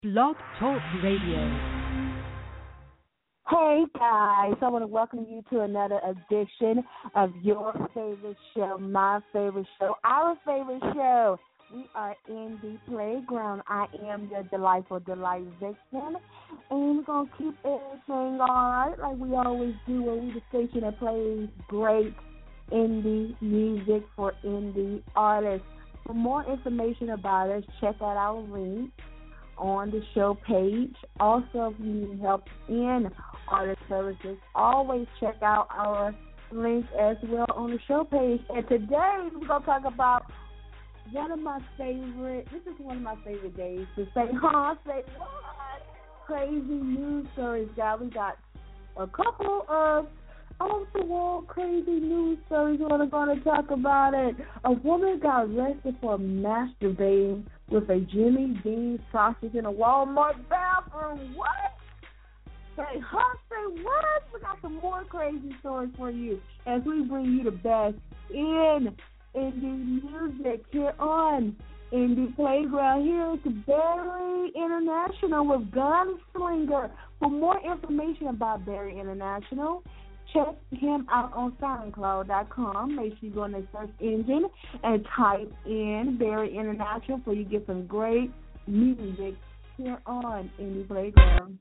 Blog Talk Radio. Hey guys, I want to welcome you to another edition of your favorite show, my favorite show, our favorite show. We are in the playground. I am your delightful delight Vixen, and we're going to keep everything all right like we always do when we the station that plays great indie music for indie artists. For more information about us, check out our link on the show page. Also, if you need help in artist services, always check out our link as well on the show page. And today we're going to talk about one of my favorite days to say, say what? Crazy news stories, guys. We got a couple of off-the-wall crazy news stories. We're going to talk about it. A woman got arrested for masturbating with a Jimmy Dean sausage in a Walmart bathroom. What? Say what? We got some more crazy stories for you as we bring you the best in indie music here on Indie Playground here at Barry International with Gunslinger. For more information about Barry International, check him out on SoundCloud.com. Make sure you go in the search engine and type in Barry International so you get some great music here on Indie Playground.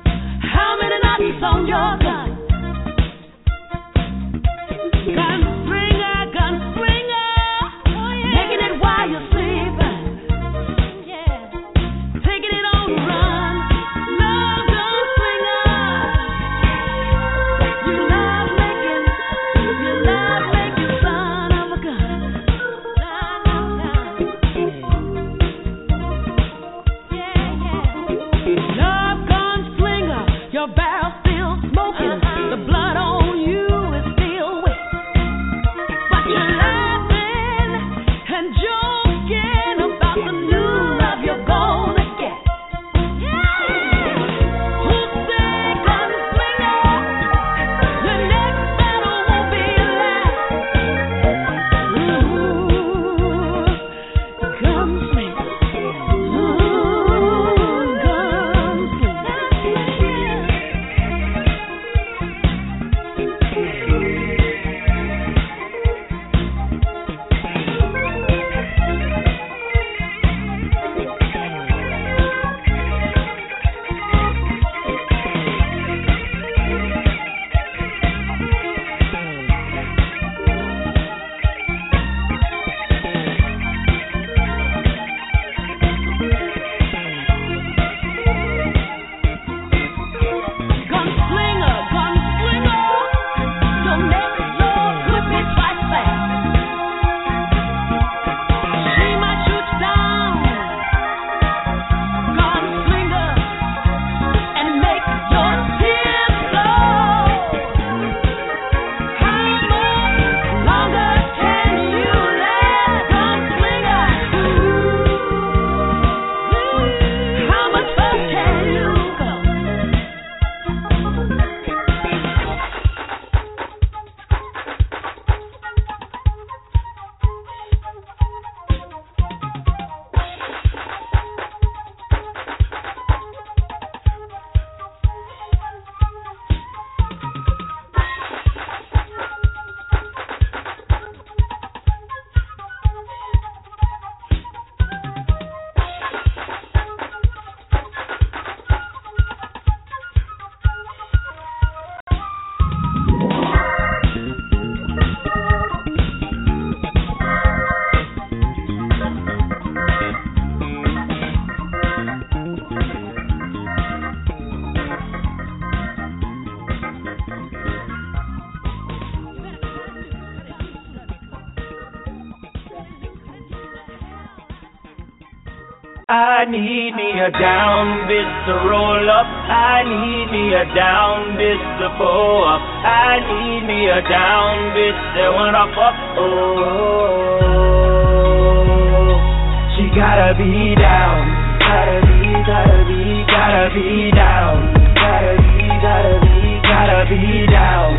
On your gun, gun I need me a down bitch to roll up. I need me a down bitch to pull up. I need me a down bitch that wanna fuck. Oh, she gotta be down. Gotta be down. Gotta be down. Gotta be down. Gotta be down.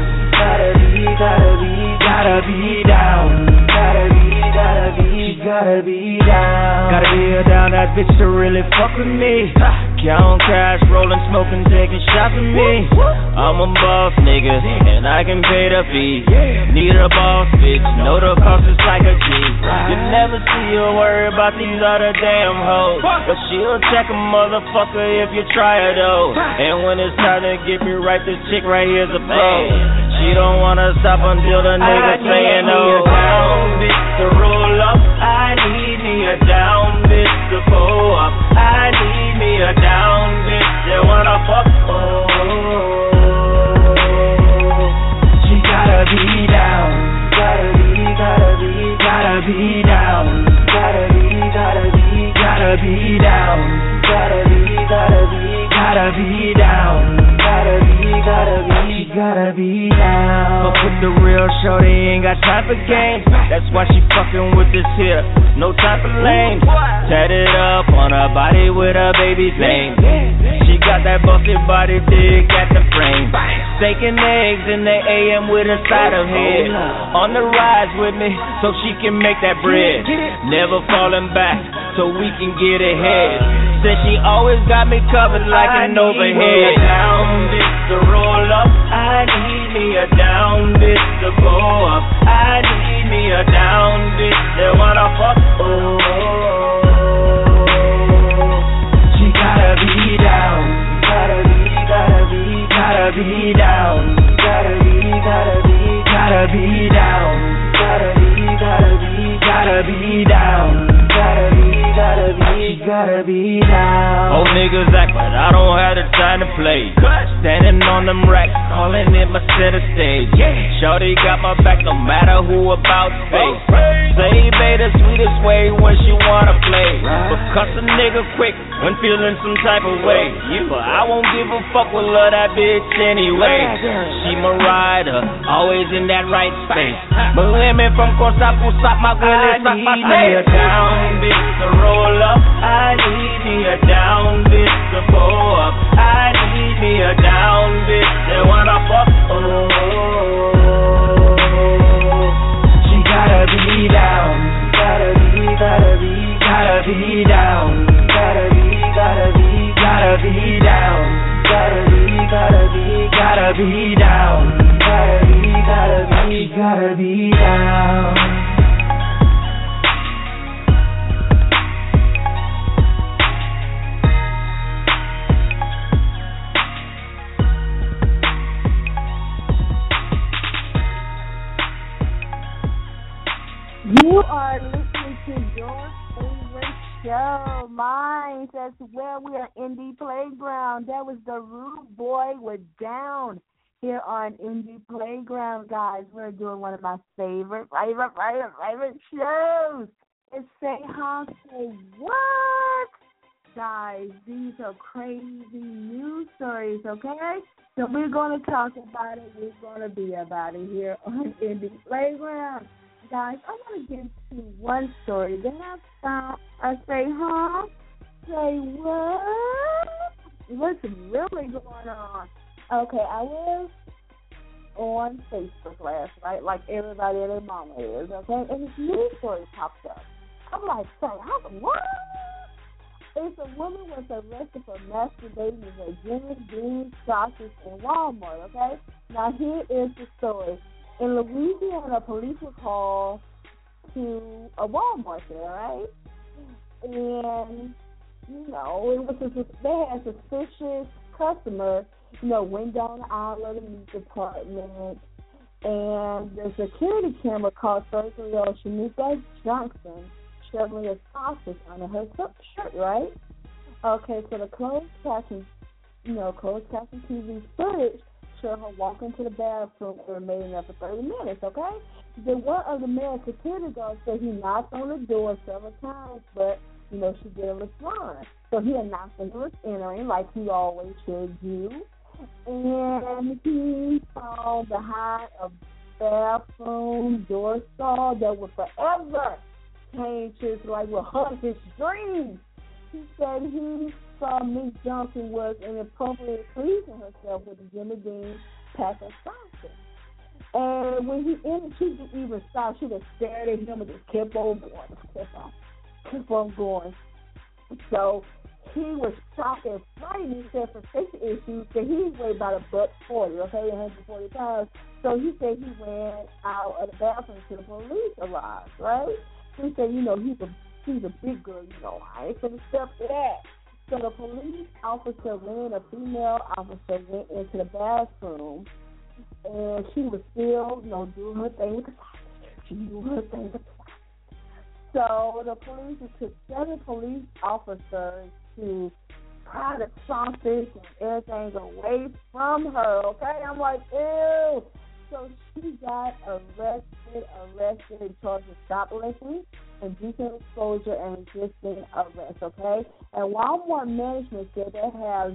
She gotta be down. Gotta be a down that bitch to really fuck with me. Count cash, rolling, smoking, taking shots with me. I'm a boss nigga, and I can pay the fee. Need a boss bitch, know the cost is like a G. You never see her worry about these other damn hoes, but she'll check a motherfucker if you try her though. And when it's time to get me right, this chick right here's a pro. She don't wanna stop until the nigga saying no. Down bitch to roll up, I need me a down bitch to pull up. I need me a down bitch that wanna fuck. Oh, she gotta be down. Gotta be down. Gotta be down. Gotta be down. She gotta be down. But with the real shorty ain't got time for games. That's why she fucking with this here. No time for lames. Tatted up on her body with her baby's name. She got that busted body thick at the frame. Steak and eggs in the AM with a side of head. On the rise with me so she can make that bread. Never falling back so we can get ahead. Said she always got me covered like an overhead. Down bitch to roll up. I need me a down bitch to go up. I need me a down bitch that wanna fuck. Oh, she gotta be down. Gotta be down. Gotta be down. She gotta be down. Old niggas act but I don't have the time to play. Standing on them racks, calling it my center stage. Shorty got my back no matter who about face. Say babe the sweetest way when she wanna play. But cuss a nigga quick when feeling some type of way. But I won't give a fuck, will love that bitch anyway. She my rider, always in that right space. But women from Costa Pusa, my girl is like my face. Down bitch to roll up. I need me a down bitch to pull up. I need me a down bitch that wanna fuck. Oh, she gotta be down. Gotta be down. Gotta be down. She gotta be down. You are listening to your favorite show, Minds, as well. We are Indie Playground. That was the Rude Boy with Down here on Indie Playground, guys. We're doing one of my favorite shows. It's Say Huh, Say What? Guys, these are crazy news stories, okay? So we're going to talk about it. We're going to be about it here on Indie Playground. Guys, I want to get to one story that I found. I say, huh? Say what? What's really going on? Okay, I was on Facebook last night, like everybody and their mama is, okay? And this news story popped up. I'm like, say, what? It's a woman was arrested for masturbating in her jeans, beans, sausage, in Walmart, okay? Now, here is the story. In Louisiana, police were called to a Walmart there, right? And, it was they had a suspicious customer, went down the aisle of the meat department, and the security camera caught 33-year-old Shanika Johnson shoveling a sausage under her shirt, right? Okay, so the closed caption TV footage showed her walking to the bathroom and remaining there for 30 minutes, okay? Then one of the male security guards said he knocked on the door several times, but she didn't respond. So he announced that he was entering like he always should do. And he found behind a bathroom door saw that would forever change his life, will haunt his dreams. He said he saw Miss Johnson was inappropriately pleasing herself with the Jimmy Dean pack of sausage. And when he entered, she didn't even stop. She just stared at him and just kept on going. So he was shocked and frightened. He said for safety issues, that he weighed about $140, 140 pounds. So he said he ran out of the bathroom till the police arrived, right? He said, he's a big girl, I ain't gonna step to that. So the police officer a female officer went into the bathroom, and she was still, doing her thing. She knew her thing. So the police, it took 7 police officers to pry the sausage and everything away from her, okay? I'm like, ew. So she got arrested and charged with shoplifting, indecent exposure, and resisting arrest, okay? And Walmart management said they have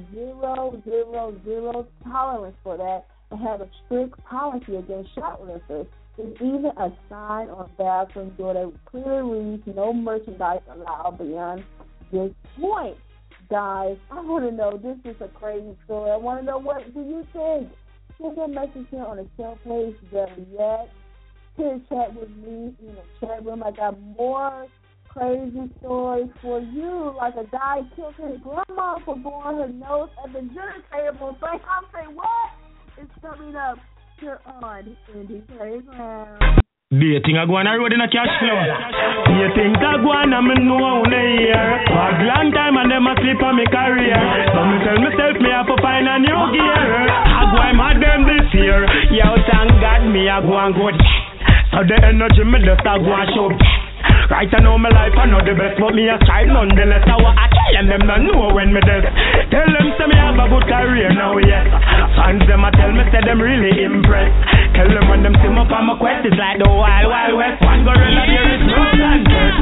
zero tolerance for that and have a strict policy against shoplifters. There's even a sign on the bathroom door that clearly reads no merchandise allowed beyond this point. Guys, I want to know, this is a crazy story. I want to know, what do you think? Send a message here on the show page, Yet. Here, chat with me in the chat room. I got more crazy stories for you, like a guy killed his grandma for blowing her nose at the dinner table. So I'm saying, what? It's coming up here on Indie Playground. Do you think I go on a road in a cash flow? Do you think I go on and me know I wanna hear? For a long time and them a sleep on me career. So me tell myself me have to find a new gear. I go and mad them this year. Yo, thank God me I go and go. So the energy me just a go and show. Right I know my life I know the best, but me a strive nonetheless. I what I tell them don't know when me dead. Tell them say me have a good career now, yes. Fans them a tell me say them really impressed. Tell them when them see me on my quest, it's like the Wild Wild West. One gorilla there is no contest.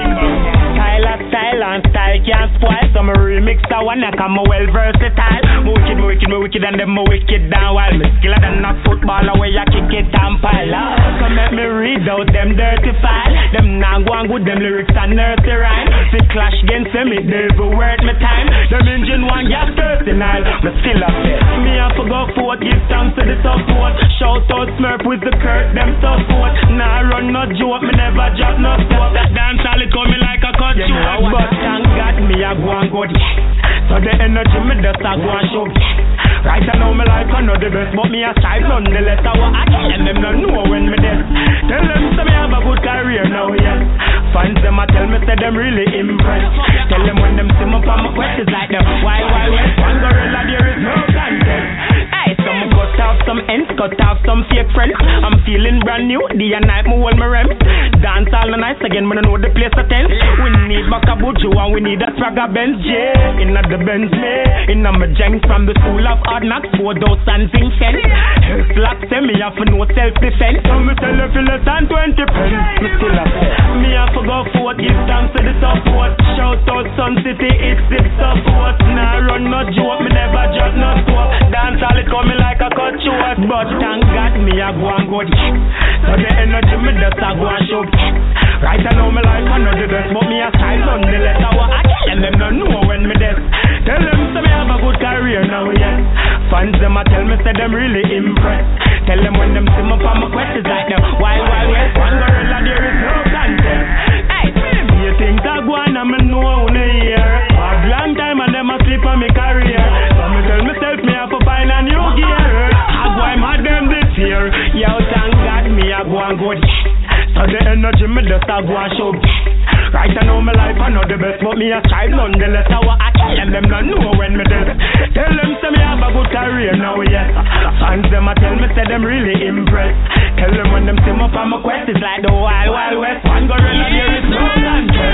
Style and style can't spoil. So me remix that one, I come well versatile. Me wicked and them me wicked down. While me skiller than a footballer where you kick it and pile. So make me read out them dirty file. Them now go and good, them lyrics and nursery rhyme. Fi clash against them, it never worth me time. Them engine one gas 39, me still up there. Me have to go forward, give thanks to the support. Shout out Smurf with the Kurt, them support. Nah run no joke, me never drop no sport. That dance all it coming like a cut short. But thank God me a go and good. So the energy me just a go and show. Right I know my life I know the best, but me a strive nonetheless. I what I tell them don't know when me dead. Tell them say me have a good career now, yes. Fans them a tell me say them really impressed. Tell them when them see me on my quest, it's like the Wild Wild West. One gorilla there is no contest. Hey, some cut off some ends, cut off some fake friends. I'm feeling brand new, day and night me hold my rems. Dance all the nights again, me know the place attends. We need Makabuju and we need a Swagger Benz J. Inna the Benz May, inna my janks from the school of hard knocks, 4,000 zinc fence. Health lock say me have no self-defense. So me tell you feel less than 20 pence. Me still up. Me have to go forward, give thanks to the support. Shout out Sun City, it's the support. Nah run no joke, me never drop no scope. Dance all it coming like a cut short. But thank God me a go and good. So the energy me just a go and show. Right I know my life I know the best, but me a style nonetheless. I what I tell them don't know when me dead. Tell them say me have a good career now, yes. Fans them a tell me say them really impressed. Tell them when them see me on my quest, it's like the Wild Wild West. One gorilla there is no contest. Hey, you think I go on and me know I wanna hear? For a long time and them a sleep on me career. So me tell myself me have to find a new gear. I go and mad them this year. Yo, thank God me a go and good. So the energy me just a go and show. Right I know my life I know the best, but me a strive nonetheless. I what I tell them don't know when me dead. Tell them say me have a good career now, yes. Fans them a tell me say them really impressed. Tell them when them see me on my quest, it's like the Wild Wild West. One gorilla there is no contest.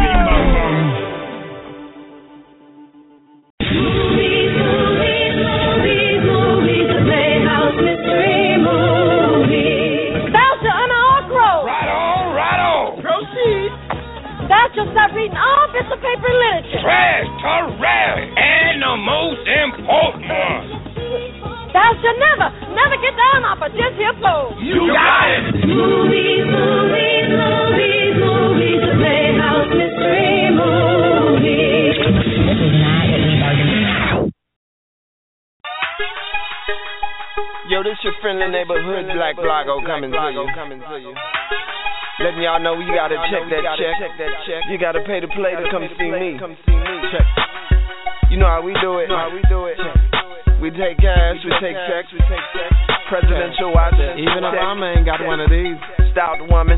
Movies, the Playhouse Mystery Movie. Nostalgia on Ark Road. Right on. Proceed. Thou shalt stop reading all bits of paper literature. Trash, correct, and the most important one. Thou shalt never get down off of this here floor. You got it. Movies, movies, movies, movies. The Playhouse Mystery Movie. This is not Whitney Bargain. Yo, this your friendly neighborhood Black Blago coming to you. Letting y'all know you gotta check that check. You gotta pay to play to come see me. Check. You know how we do it. We take cash, we take checks, presidential watch. Even Obama ain't got one of these. Stout woman.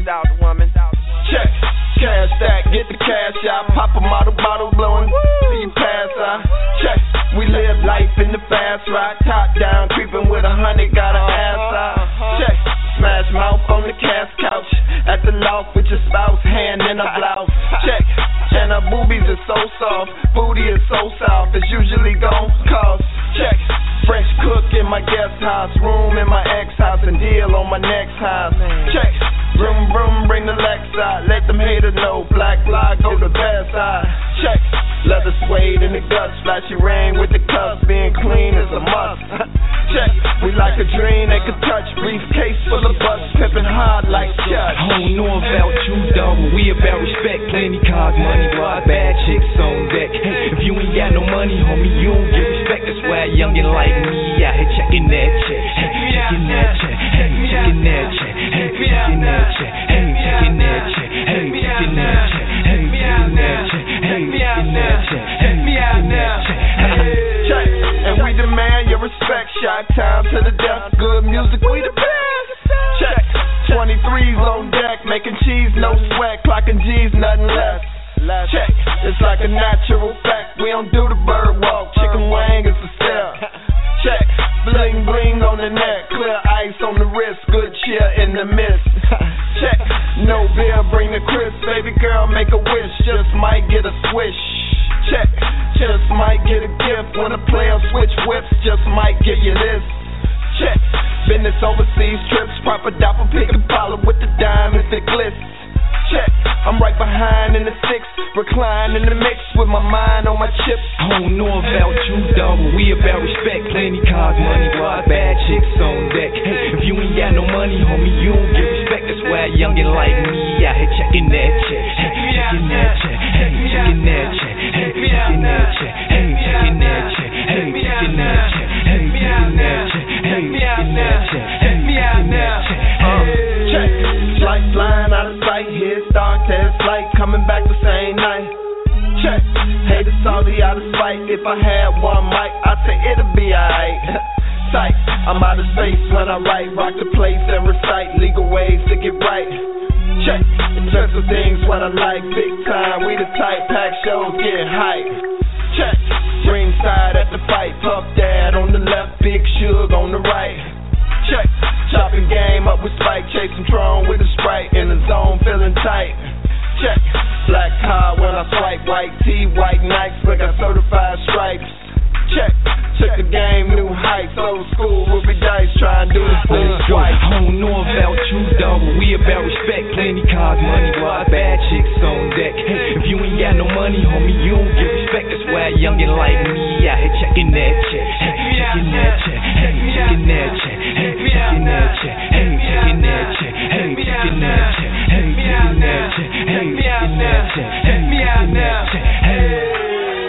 Check. Cash stack, get the cash out. Pop a bottle blowing. See you pass out. Check. We live life in the fast ride. Top down, creeping with 100, got an ass out. Check. Smash mouth on the cast couch. At the loft with your spouse, hand in a blouse. Check. And her boobies is so soft. Booty is so soft. It's usually gon' cost. Check. French cook in my guest house. Room in my ex house. And deal on my next house. Check. Vroom vroom, bring the Lex out. Let them haters know. Black fly, go the best side. Check. Leather suede in the guts. Flashy ring with the cuffs. Being clean is a must. Check. We like a dream they could touch. Briefcase full of butts. Pippin' hard like Chuck. I don't know about you, dog, but we about respect. Plenty cars, money, wise, bad chicks on deck. Hey, if you ain't got no money, homie, you don't get respect. That's why a youngin' like me out here checking that check. Hey, checking that check. Hey, checking that check. Hey, checking that check. Hey, checking that check. Hey, checking that check. Hey, checking that check. Hey, checking that check. Hey, checking that check. Check. And we demand your respect. Shot time to the death. Good music, we the best. Check. 23's on deck, making cheese, no sweat, clocking G's, nothing less. Check. It's like a natural fact. We don't do the bird walk. Chicken wing is the step. Check. Bling bling on the neck, clear ice on the wrist, good cheer in the mist. Check. No beer, bring the crisp. Baby girl, make a wish. Just might get a swish. Check. Just might get a gift when a player switch whips. Just might give you this. Check. Business overseas trips, proper dapper, pick a collar with the diamonds that glitz. Check. I'm right behind in the six, recline in the mix with my mind on my chips. I don't know about you, dog, but we about respect. Plenty cars, money, wise, bad chicks on deck. Hey, if you ain't got no money, homie, you don't get respect. That's why a youngin' like me out here checking that check. Hey, checking that check. Hey, checking that check. Hey, checking that check. Hey, checking that check. Hey, checking that check. Hey, checking that check. Hey, checking that check. Hey, checking that check. Check. Lights flying out of sight. Here start test light coming back the same night. Check. Haters salty out of spite. If I had one mic, I'd say it'll be alright. Tight. I'm out of space when I write. Rock the place and recite legal ways to get right. Check. In terms of things what I like. Big time. We the type. Pack shows get hype. Check. Ringside at the fight. Puff Dad on the left. Big Suge on the right. Check. Chopping game up with Spike. Chasing Tron with a Sprite. In the zone feeling tight. Check. Black car when I swipe. White tee, white Nikes. But got certified stripes. Check. Check the game, new heights. Old school, Ruby Dice. Try and do this thing twice. I don't know about you, dog, but we about respect. Plenty cars, money, wise, bad chicks on deck. Hey, if you ain't got no money, homie, you don't get respect. That's why a youngin' like me out here checking that check. Hey, checking that check. Hey, checking that check. Hey, checking that check. Hey, checking that check. Hey, checking that check. Hey, checking that check. Hey, checking that check. Hey, checking that check. Hey.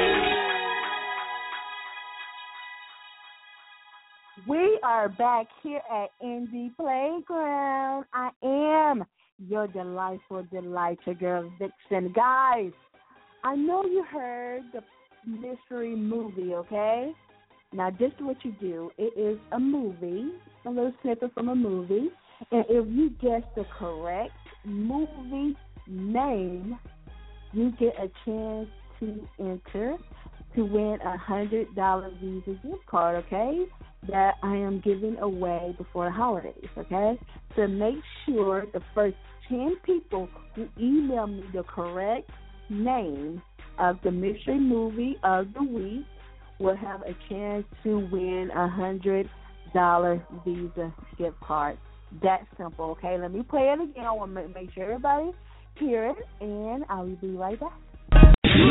We are back here at Indie Playground. I am your delightful delight, your girl Vixen. Guys, I know you heard the mystery movie, okay? Now, this is what you do. It is a movie, a little snippet from a movie. And if you guess the correct movie name, you get a chance to enter to win a $100 Visa gift card, okay? That I am giving away before the holidays, okay? So make sure the first 10 people who email me the correct name of the mystery movie of the week will have a chance to win a $100 Visa gift card. That simple, okay? Let me play it again. I want to make sure everybody hear it, and I will be right back.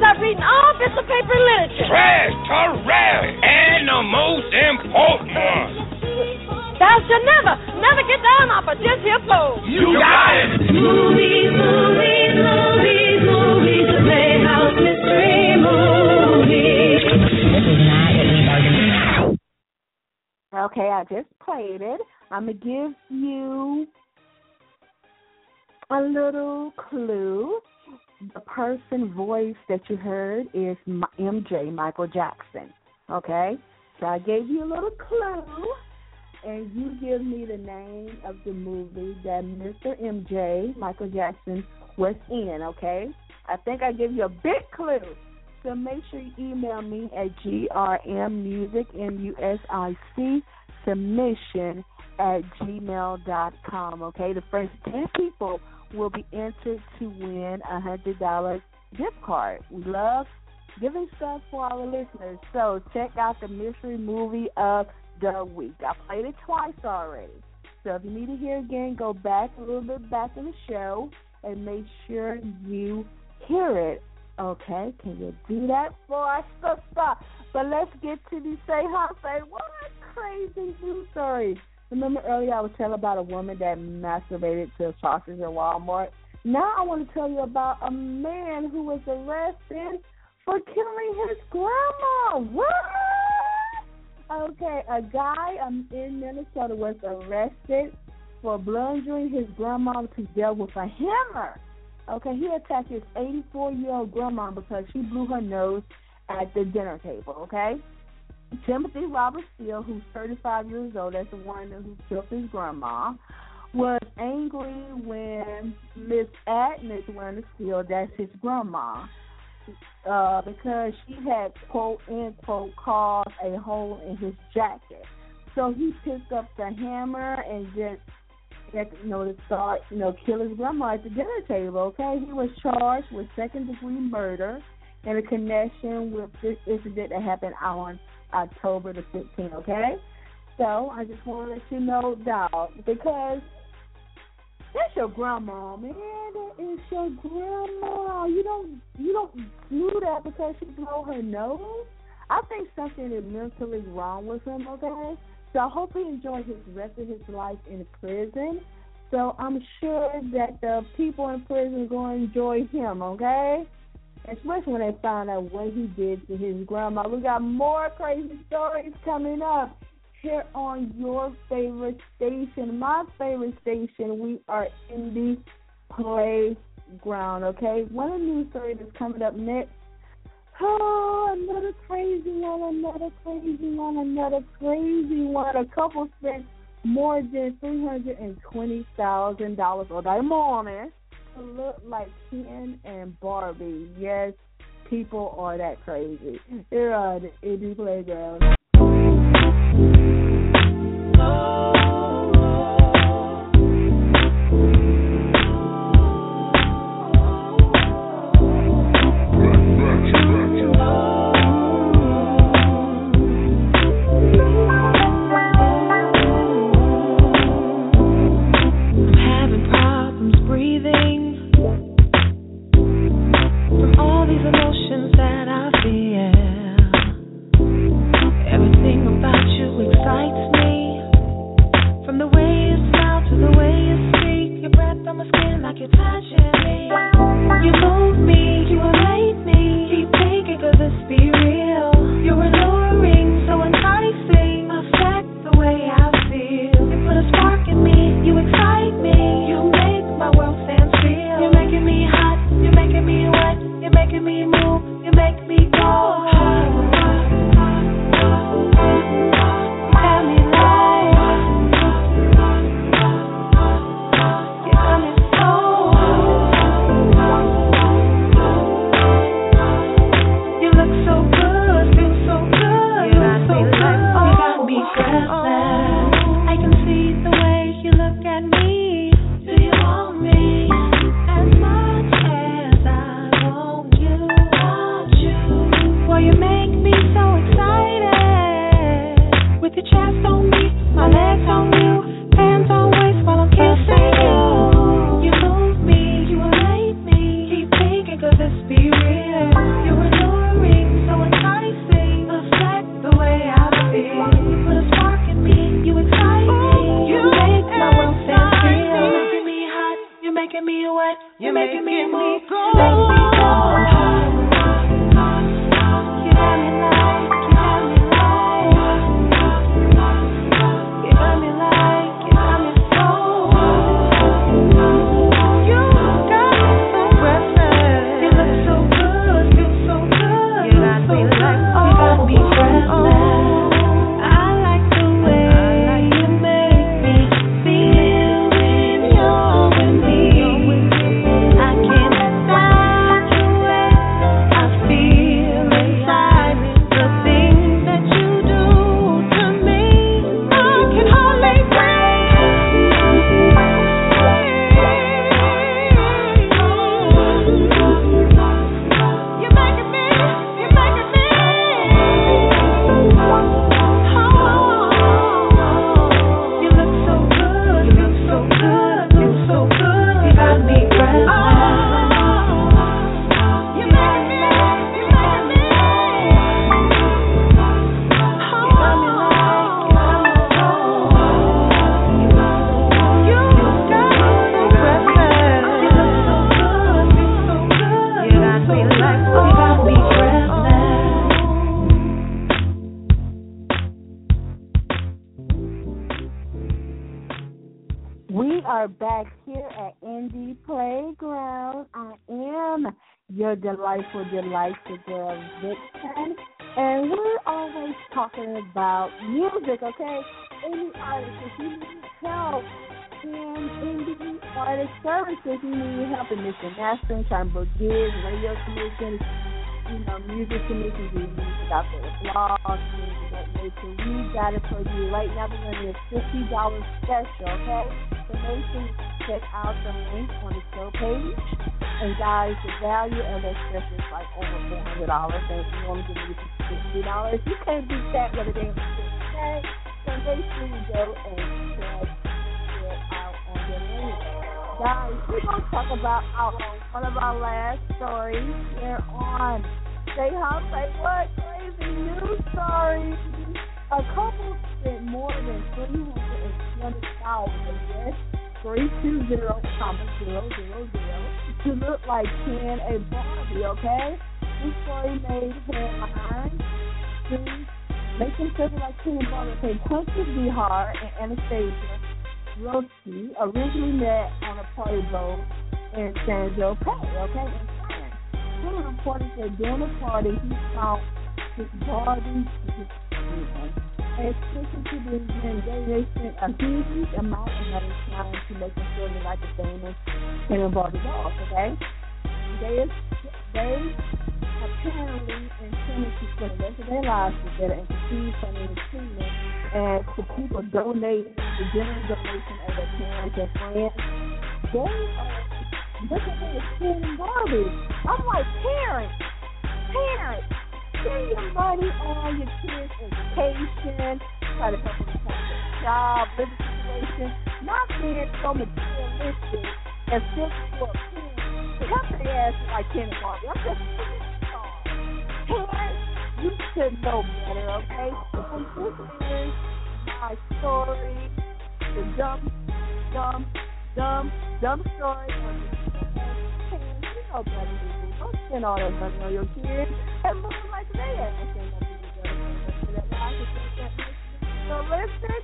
up reading all bits of paper and literature. Trash, terrific, and the most important one. Thou shalt never get down off of this here pole. You got it. Movies, movies, movies, movies. The Playhouse Mystery Movie. This is not what we bargained for. Okay, I just played it. I'm going to give you a little clue. The person voice that you heard is MJ, Michael Jackson. Okay? So I gave you a little clue, and you give me the name of the movie that Mr. MJ, Michael Jackson, was in, okay? I think I gave you a big clue. So make sure you email me at grmmusic, MUSIC, submission@gmail.com, okay? The first 10 people will be entered to win a $100 gift card. We love giving stuff for our listeners. So check out the mystery movie of the week. I played it twice already. So if you need to hear again, go back a little bit back in the show and make sure you hear it. Okay, can you do that for us, sister? But let's get to the say what a crazy news story. Remember earlier I was telling about a woman that masturbated to sausage at Walmart? Now I want to tell you about a man who was arrested for killing his grandma. What? Okay, a guy in Minnesota was arrested for bludgeoning his grandma to death with a hammer. Okay, he attacked his 84-year-old grandma because she blew her nose at the dinner table, okay? Timothy Robert Steele, who's 35 years old, that's the one who killed his grandma, was angry when Miss Agnes Werner Steele, that's his grandma, because she had, quote, end quote, caused a hole in his jacket. So he picked up the hammer and just, to start, kill his grandma at the dinner table, okay? He was charged with second-degree murder in a connection with this incident that happened on October the 15th, okay? So I just want to let you know, dog, because that's your grandma, man. That is your grandma. You don't do that because she blew her nose. I think something is mentally wrong with him, okay? So I hope he enjoys his rest of his life in prison. So I'm sure that the people in prison are going to enjoy him, okay? Especially when they find out what he did to his grandma. We got more crazy stories coming up here on your favorite station, my favorite station. We are in the playground, okay? One of the news stories that's coming up next. Oh, another crazy one. A couple spent more than $320,000 on their morning to look like Ken and Barbie. Yes, people are that crazy. Here on the Indie Playground. what? You're making me move. You got me like, you got me like, you got me so. You got me so breathless. You look so good, feel so good. You got me like, oh, you got me breathless. We are back here at Indie Playground. I am your delightful girl, Vixen, and we're always talking about music, okay? Any artist, if you need help in indie artist services, you need help in mixing, mastering, trying to book gigs, radio commissions, music commissions, you need out there, blogs, things of that nature. We got it for you. Right now, we're running a $50 special, okay? So make sure you check out the link on the show page. And guys, the value of that special is like over $400. And if you want to give me $50, you can't beat that with a damn okay? So make sure you go and check it out on the link. Guys, we're going to talk about one of our last stories here on Say How, Say What, Crazy News Stories. A couple spent more than $320,000, yes, 320,000 to look like Ken and Barbie, okay? This story made headlines to make them feel like Ken and Barbie. Okay, Quincy Behar and Anastasia Roski originally met on a party boat in San Jose, okay, in France. One reported that during the party he found his Barbie and switching to the they spent a huge amount of money trying to make them feel like the famous Ken and Barbie dolls, okay? They apparently intended to spend the rest of their lives together and continue funding the treatment, and to people donating the general donation of their parents and friends. They are looking at the Ken and Barbie. I'm like, parents, spend your money on your kids' education, try to help them find a job, living situation, not being so materialistic and still for a parent to help their ass like Ken and Barbie. I'm just parents, you should know better, okay? And this is my story, the dumb story of the parents. You know better than you. Don't spend all that money on your kids and look like they have to spend that money. So listen,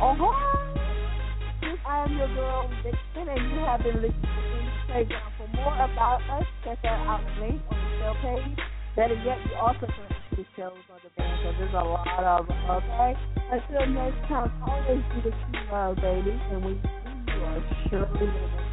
I am your girl, Vixen, and you have been listening to Indie Playground. For more about us, check out the link on the show page. Better yet, you also can see shows on the band, so there's a lot of them, okay? Until next time, always do the true love, baby, and we are surely living.